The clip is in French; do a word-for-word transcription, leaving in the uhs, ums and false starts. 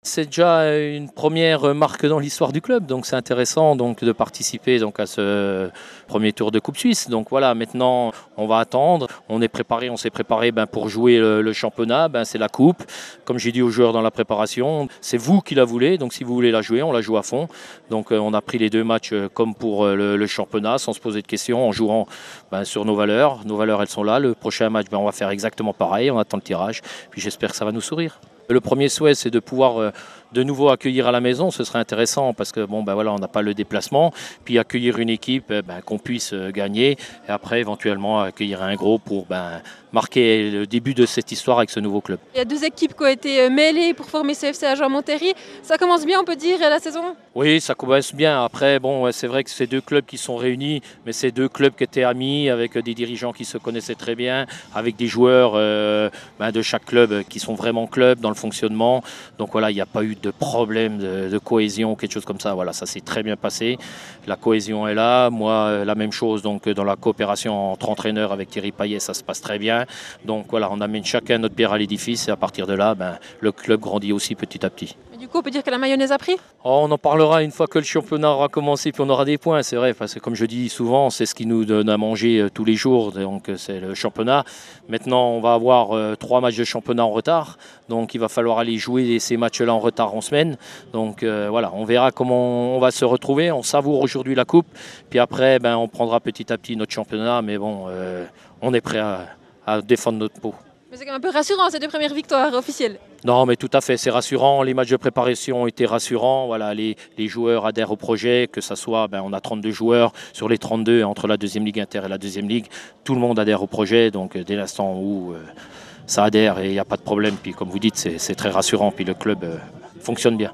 C'est déjà une première marque dans l'histoire du club, donc c'est intéressant donc, de participer donc, à ce premier tour de Coupe Suisse. Donc voilà, maintenant on va attendre, on est préparé, on s'est préparé ben, pour jouer le, le championnat, ben, c'est la Coupe. Comme j'ai dit aux joueurs dans la préparation, c'est vous qui la voulez, donc si vous voulez la jouer, on la joue à fond. Donc euh, on a pris les deux matchs euh, comme pour euh, le, le championnat, sans se poser de questions, en jouant ben, sur nos valeurs. Nos valeurs, elles sont là. Le prochain match, ben, on va faire exactement pareil, on attend le tirage, puis j'espère que ça va nous sourire. Le premier souhait, c'est de pouvoir euh, de nouveau accueillir à la maison. Ce serait intéressant parce que bon, ben voilà, on n'a pas le déplacement. Puis accueillir une équipe ben, qu'on puisse euh, gagner. Et après, éventuellement, accueillir un gros pour ben, marquer le début de cette histoire avec ce nouveau club. Il y a deux équipes qui ont été mêlées pour former C F C Agen-Montéry. Ça commence bien, on peut dire, la saison? Oui, ça commence bien. Après, bon, c'est vrai que c'est deux clubs qui sont réunis, mais c'est deux clubs qui étaient amis, avec des dirigeants qui se connaissaient très bien, avec des joueurs euh, ben, de chaque club qui sont vraiment clubs dans le fonctionnement. Donc voilà, il n'y a pas eu de problème de, de cohésion ou quelque chose comme ça. Voilà, ça s'est très bien passé. La cohésion est là. Moi, la même chose. Donc dans la coopération entre entraîneurs avec Thierry Payet, ça se passe très bien. Donc voilà, on amène chacun notre pierre à l'édifice et à partir de là, ben, le club grandit aussi petit à petit. Et du coup, on peut dire que la mayonnaise a pris? Oh, on en parlera une fois que le championnat aura commencé, puis on aura des points, c'est vrai, parce que comme je dis souvent, c'est ce qui nous donne à manger tous les jours, donc c'est le championnat. Maintenant, on va avoir euh, trois matchs de championnat en retard, donc il va falloir aller jouer ces matchs-là en retard en semaine. Donc euh, voilà, on verra comment on va se retrouver, on savoure aujourd'hui la coupe, puis après, ben, on prendra petit à petit notre championnat, mais bon, euh, on est prêt à, à défendre notre peau. Mais c'est quand même un peu rassurant ces deux premières victoires officielles. Non, mais tout à fait, c'est rassurant. Les matchs de préparation ont été rassurants. Voilà, les, les joueurs adhèrent au projet, que ça soit, ben, on a trente-deux joueurs sur les trente-deux entre la deuxième ligue inter et la deuxième ligue. Tout le monde adhère au projet, donc dès l'instant où euh, ça adhère et il n'y a pas de problème, puis comme vous dites, c'est très rassurant, puis le club euh, fonctionne bien.